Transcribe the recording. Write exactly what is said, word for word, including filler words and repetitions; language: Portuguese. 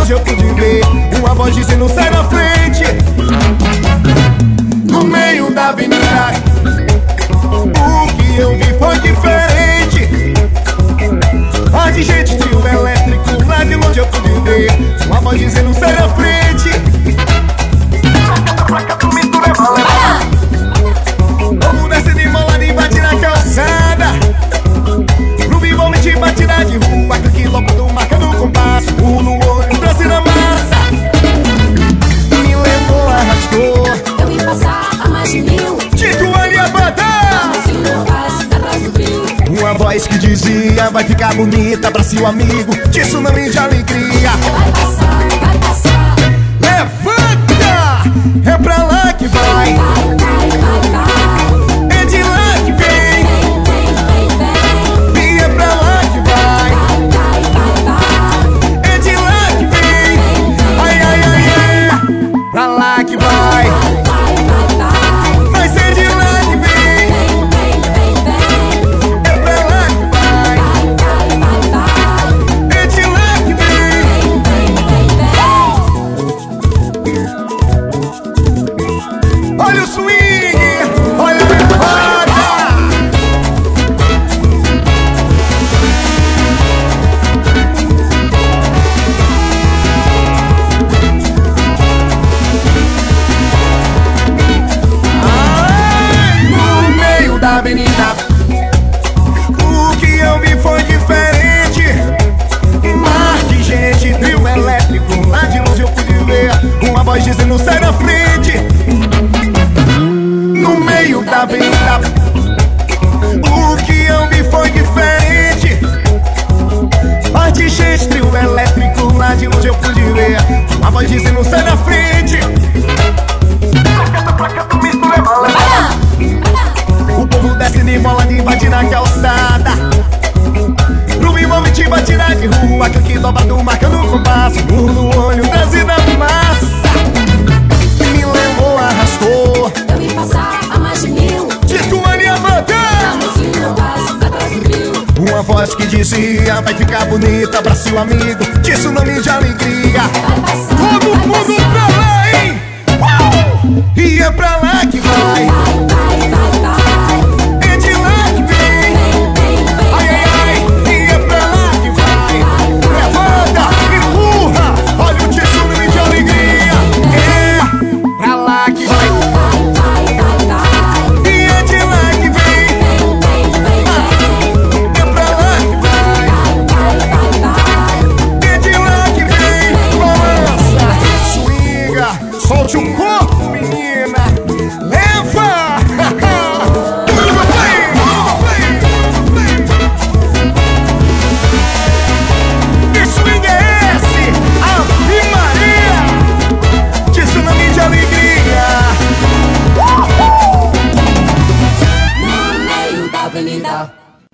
longe eu pude ver uma voz dizendo sai na frente. No meio da avenida, o que eu vi foi diferente. Voz de gente, trio elétrico, lá de longe eu pude ver uma voz dizendo sai na frente. Placa do mistura é balé. Vamos descer de molada e bate na calçada. Pro vivo te bate na de rua, que quilômetro marca no compasso. Um no olho, braço na massa. Me levou, arrastou. Eu ia passar a mais de mil. Tituane a bater. Se não passa, atrás do frio. Uma voz que dizia vai ficar bonita pra seu amigo. De tsunami de alegria. Vai passar, vai passar. Levanta, é pra lá que vai. Vai, vai, vai, vai. É de lá que vem. Vem, vem, vem, vem. E é pra lá que vai. Vai, vai, vai, vai. É de lá que vem. Ai, ai, ai, ai. Pra lá que vai. Vai, vai, vai. Vai ser de lá que vem. Vem, vem, vem, vem. É pra lá que vai. Vai, vai, vai, vai. É de lá que vem. Vem, vem, vem, vem. Olha o swing, olha a levada. Ai, no meio da avenida, o que eu vi foi diferente. Mar de gente, trio elétrico, lá de longe eu pude ver uma voz dizendo sai na frente. No meio da avenida, o que eu vi foi diferente. Mar de gente, trio elétrico, lá de longe eu pude ver uma voz dizendo sai na frente. Placa do mistura é balé. O povo desce de bola de bate na calçada. Pro envolve te bate na de rua, que aqui dobra do marca no compasso. Um no olho, desce na massa. Me levou, arrastou. Eu ia passar a mais de mil. Tituane a bater. Se não passa, atrás do frio. Uma voz que dizia vai ficar bonita pra seu amigo. De tsunami de alegria. Vai passar, Todo vai mundo passar. pra lá, hein? Uau! E é pra lá que vai. Vai, vai,